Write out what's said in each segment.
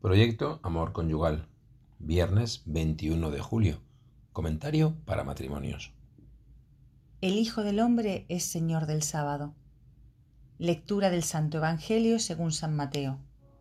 Proyecto Amor Conyugal, viernes 21 de julio. Comentario para matrimonios. El Hijo del Hombre es Señor del sábado. Lectura del Santo Evangelio según San Mateo.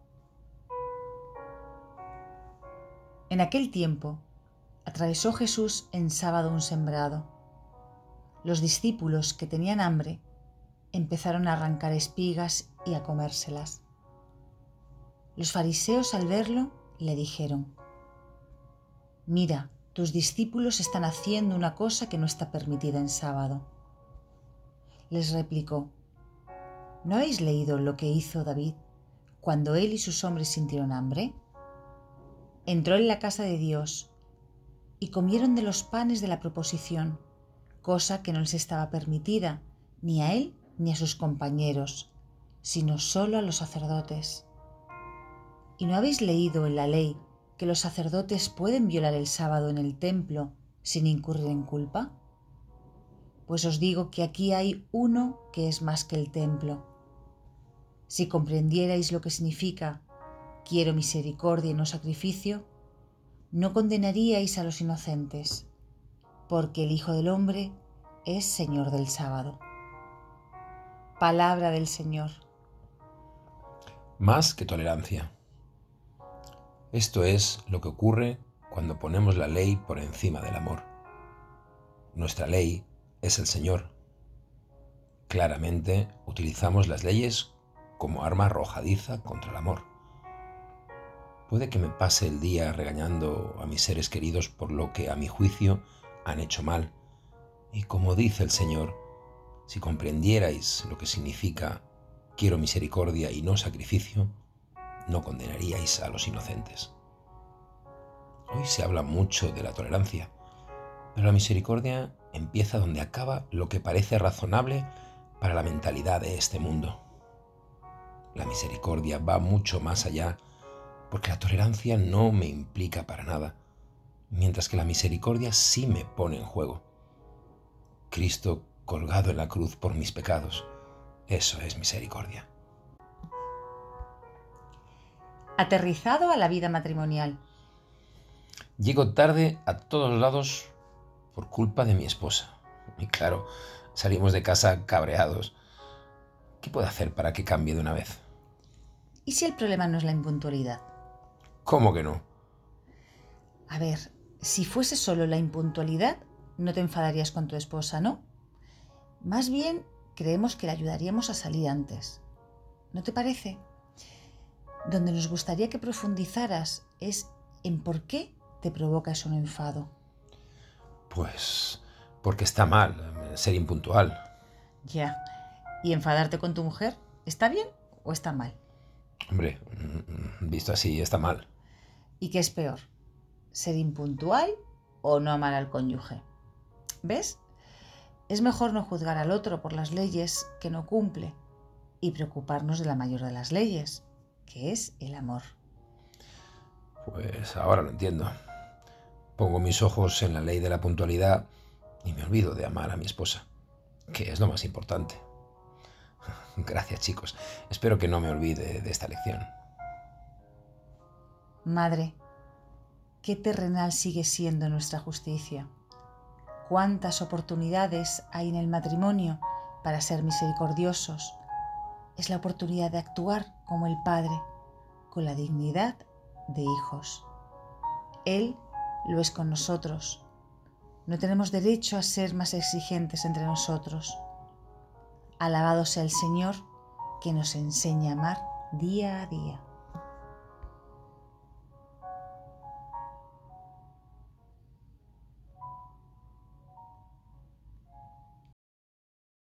En aquel tiempo, atravesó Jesús en sábado un sembrado. Los discípulos que tenían hambre empezaron a arrancar espigas y a comérselas. Los fariseos, al verlo, le dijeron: «Mira, tus discípulos están haciendo una cosa que no está permitida en sábado». Les replicó: ¿No habéis leído lo que hizo David cuando él y sus hombres sintieron hambre? Entró en la casa de Dios y comieron de los panes de la proposición, cosa que no les estaba permitida ni a él ni a sus compañeros, sino solo a los sacerdotes. ¿Y no habéis leído en la ley que los sacerdotes pueden violar el sábado en el templo sin incurrir en culpa? Pues os digo que aquí hay uno que es más que el templo. Si comprendierais lo que significa «quiero misericordia y no sacrificio», no condenaríais a los inocentes, porque el Hijo del Hombre es Señor del sábado. Palabra del Señor. Más que tolerancia. Esto es lo que ocurre cuando ponemos la ley por encima del amor. Nuestra ley es el Señor. Claramente utilizamos las leyes como arma arrojadiza contra el amor. Puede que me pase el día regañando a mis seres queridos por lo que a mi juicio han hecho mal. Y como dice el Señor, si comprendierais lo que significa quiero misericordia y no sacrificio, no condenaríais a los inocentes. Hoy se habla mucho de la tolerancia, pero la misericordia empieza donde acaba lo que parece razonable para la mentalidad de este mundo. La misericordia va mucho más allá, porque la tolerancia no me implica para nada, mientras que la misericordia sí me pone en juego. Cristo colgado en la cruz por mis pecados, eso es misericordia. Aterrizado a la vida matrimonial. Llego tarde a todos lados por culpa de mi esposa. Y claro, salimos de casa cabreados. ¿Qué puedo hacer para que cambie de una vez? ¿Y si el problema no es la impuntualidad? ¿Cómo que no? A ver, si fuese solo la impuntualidad, no te enfadarías con tu esposa, ¿no? Más bien, creemos que le ayudaríamos a salir antes. ¿No te parece? Donde nos gustaría que profundizaras es en por qué te provoca eso un enfado. Pues porque está mal ser impuntual. Ya. ¿Y enfadarte con tu mujer? ¿Está bien o está mal? Hombre, visto así está mal. ¿Y qué es peor? ¿Ser impuntual o no amar al cónyuge? ¿Ves? Es mejor no juzgar al otro por las leyes que no cumple y preocuparnos de la mayor de las leyes, que es el amor. Pues ahora lo entiendo. Pongo mis ojos en la ley de la puntualidad y me olvido de amar a mi esposa, que es lo más importante. Gracias, chicos. Espero que no me olvide de esta lección. Madre, qué terrenal sigue siendo nuestra justicia. Cuántas oportunidades hay en el matrimonio para ser misericordiosos. Es la oportunidad de actuar como el Padre, con la dignidad de hijos. Él lo es con nosotros. No tenemos derecho a ser más exigentes entre nosotros. Alabado sea el Señor, que nos enseña a amar día a día.